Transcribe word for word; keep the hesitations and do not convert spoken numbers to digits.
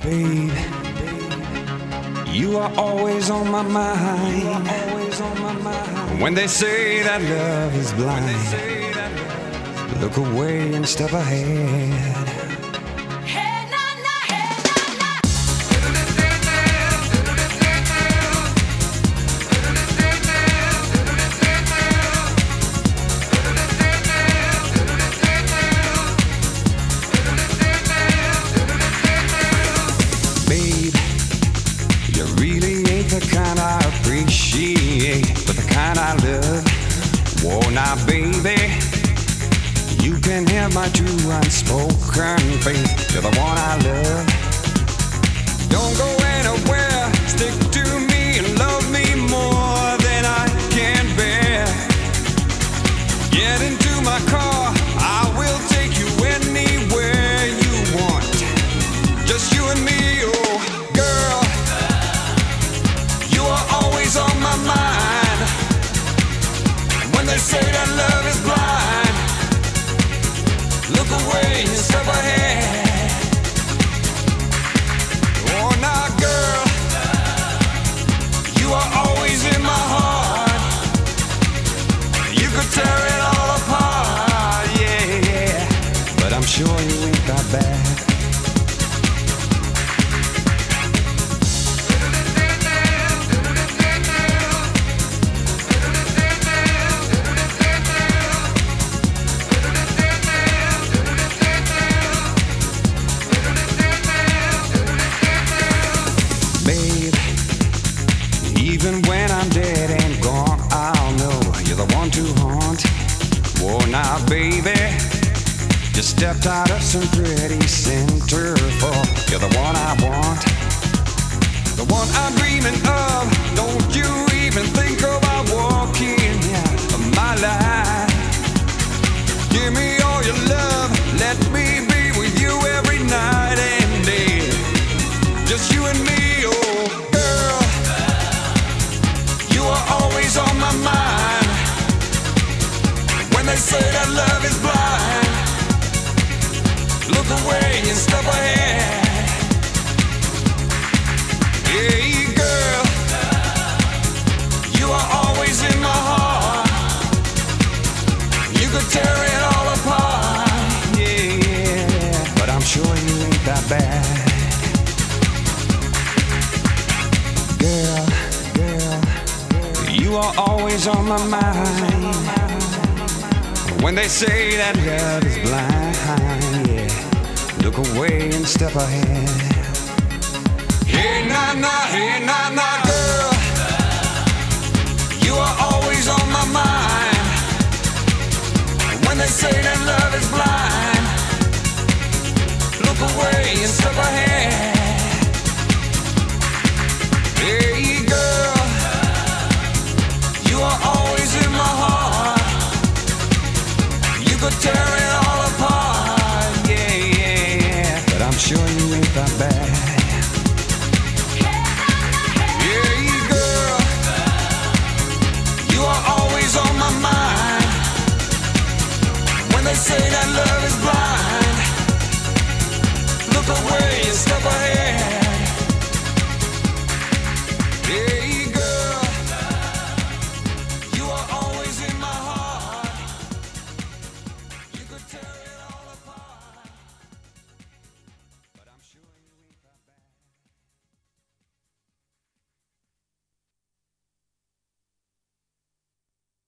Babe, you are always on my mind. When they say that love is blind, look away and step ahead. But the kind I love, whoa, now baby, you can have my true unspoken faith. You're the one I love. Don't go anywhere, stick to me and love me more than I can bear. Get into my car, I will take you anywhere you want. Just you and me, oh girl, you are always on my mind. When they say that love is blind, look away and step ahead. Oh, now girl, you are always in my heart. You could tear it all apart, yeah, yeah. But I'm sure you ain't that bad. Even when I'm dead and gone, I'll know you're the one to haunt. Whoa, now baby, you stepped out of some pretty centerfold. You're the one I want, the one I'm dreaming of. Don't you even think about walking out of my life. Give me all your love, let me be with you every night and day. Just you and me, oh girl, you are always on my mind. When they say that love is blind, look away and step ahead. Hey girl, you are always in my heart. You could tear it all apart, yeah, yeah. But I'm sure you ain't that bad. Girl, girl, you are always on my mind. When they say that love is blind, yeah, look away and step ahead. Hey, nah, nah, hey, nah, nah, girl, you are always on